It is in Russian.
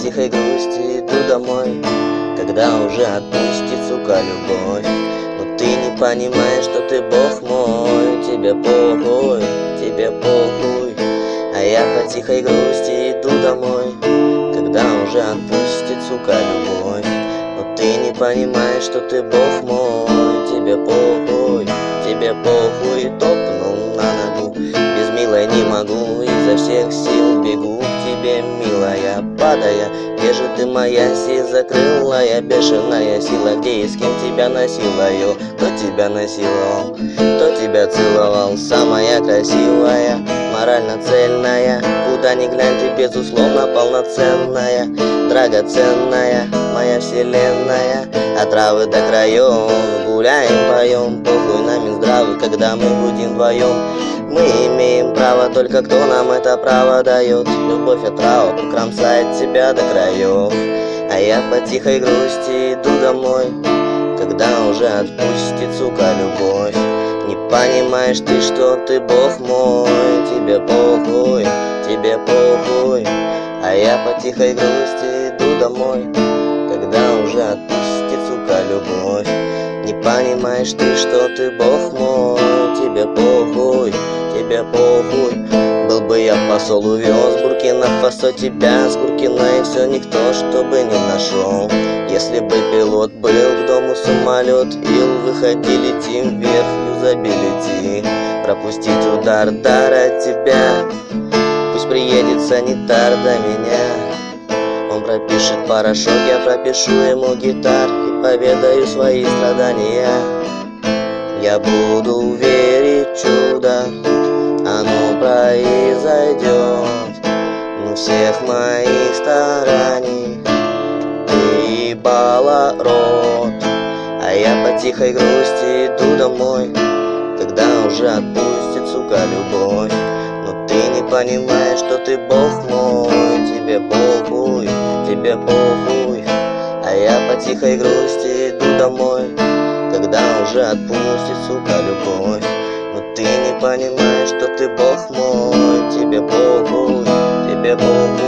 тихой грусти иду домой, когда уже отпустит, сука, любовь. Но ты не понимаешь, что ты Бог мой. Тебе похуй, тебе похуй. А я по тихой грусти иду домой, когда уже отпустит, сука, любовь. Но ты не понимаешь, что ты Бог мой. Тебе похуй, тебе похуй. Топнул на ногу, без милой не могу, изо всех сил бегу к тебе, милая, падая. Где же ты, моя сизокрылая, бешеная сила? Где и с кем тебя насилую? Кто тебя насиловал? Кто тебя целовал? Самая красивая, морально цельная, куда ни глянь, ты безусловно полноценная, драгоценная, моя вселенная. От травы до краев гуляем, поем, похуй на Минздравы, когда мы будем вдвоем. Мы имеем право, только кто нам это право дает? Любовь отрава покромсает тебя до краев. А я по тихой грусти иду домой, когда уже отпустит, сука, любовь. Не понимаешь ты, что ты Бог мой. Тебе похуй, тебе похуй. А я по тихой грусти иду домой, когда уже отпустит, сука, любовь. Не понимаешь ты, что ты Бог мой. Тебе похуй, тебе похуй. Был бы я посол, увез Буркина-Фасо тебя с Куркина, и все никто, чтобы не нашел. Если бы пилот был к дому самолет, ил, выходи, летим вверх, юзабилити. Пропустить удар, дар от тебя, пусть приедет санитар до меня. Он пропишет порошок, я пропишу ему гитар и поведаю свои страдания. Я буду верить в чудо, оно произойдет. Но всех моих стараний ты ебала рот. А я по тихой грусти иду домой, когда уже отпустит, сука, любовь. Но ты не понимаешь, что ты Бог мой. Тебе похуй, тебе похуй. А я по тихой грусти иду домой, когда уже отпустит, сука, любовь. Но ты не понимаешь, что ты Бог мой. Тебе похуй, тебе похуй.